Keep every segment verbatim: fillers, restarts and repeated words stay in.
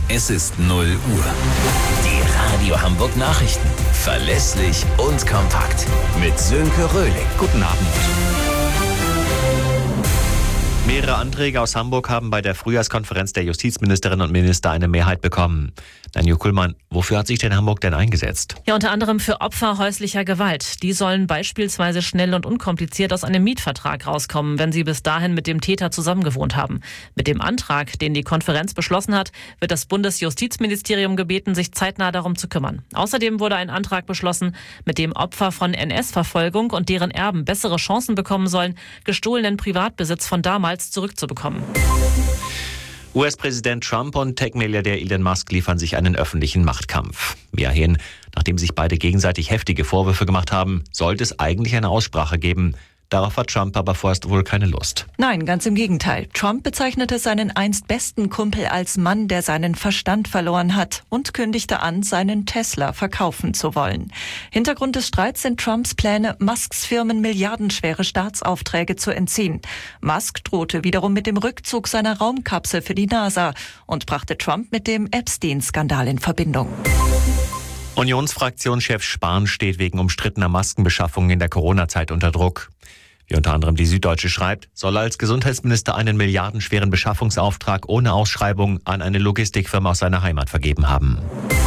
Es ist null Uhr. Die Radio Hamburg Nachrichten. Verlässlich und kompakt. Mit Sönke Röhling. Guten Abend. Mehrere Anträge aus Hamburg haben bei der Frühjahrskonferenz der Justizministerinnen und Minister eine Mehrheit bekommen. Daniel Kuhlmann, wofür hat sich denn Hamburg denn eingesetzt? Ja, unter anderem für Opfer häuslicher Gewalt. Die sollen beispielsweise schnell und unkompliziert aus einem Mietvertrag rauskommen, wenn sie bis dahin mit dem Täter zusammengewohnt haben. Mit dem Antrag, den die Konferenz beschlossen hat, wird das Bundesjustizministerium gebeten, sich zeitnah darum zu kümmern. Außerdem wurde ein Antrag beschlossen, mit dem Opfer von N S-Verfolgung und deren Erben bessere Chancen bekommen sollen, gestohlenen Privatbesitz von damals zurückzubekommen. U S-Präsident Trump und Tech-Milliardär Elon Musk liefern sich einen öffentlichen Machtkampf. Immerhin, nachdem sich beide gegenseitig heftige Vorwürfe gemacht haben, sollte es eigentlich eine Aussprache geben. Darauf hat Trump aber vorerst wohl keine Lust. Nein, ganz im Gegenteil. Trump bezeichnete seinen einst besten Kumpel als Mann, der seinen Verstand verloren hat und kündigte an, seinen Tesla verkaufen zu wollen. Hintergrund des Streits sind Trumps Pläne, Musks Firmen milliardenschwere Staatsaufträge zu entziehen. Musk drohte wiederum mit dem Rückzug seiner Raumkapsel für die NASA und brachte Trump mit dem Epstein-Skandal in Verbindung. Unionsfraktionschef Spahn steht wegen umstrittener Maskenbeschaffung in der Corona-Zeit unter Druck. Wie unter anderem die Süddeutsche schreibt, soll er als Gesundheitsminister einen milliardenschweren Beschaffungsauftrag ohne Ausschreibung an eine Logistikfirma aus seiner Heimat vergeben haben.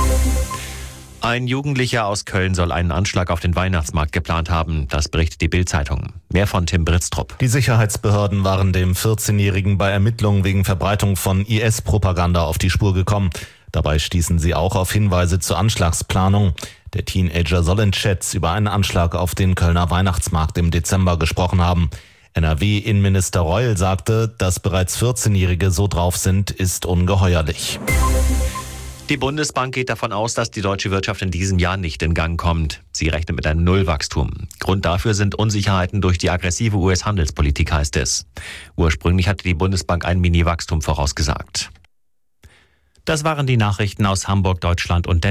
Ein Jugendlicher aus Köln soll einen Anschlag auf den Weihnachtsmarkt geplant haben. Das berichtet die Bild-Zeitung. Mehr von Tim Britztrup. Die Sicherheitsbehörden waren dem vierzehnjährigen bei Ermittlungen wegen Verbreitung von I S-Propaganda auf die Spur gekommen. Dabei stießen sie auch auf Hinweise zur Anschlagsplanung. Der Teenager soll in Chats über einen Anschlag auf den Kölner Weihnachtsmarkt im Dezember gesprochen haben. N R W-Innenminister Reul sagte, dass bereits vierzehnjährige so drauf sind, ist ungeheuerlich. Die Bundesbank geht davon aus, dass die deutsche Wirtschaft in diesem Jahr nicht in Gang kommt. Sie rechnet mit einem Nullwachstum. Grund dafür sind Unsicherheiten durch die aggressive U S-Handelspolitik, heißt es. Ursprünglich hatte die Bundesbank ein Mini-Wachstum vorausgesagt. Das waren die Nachrichten aus Hamburg, Deutschland und der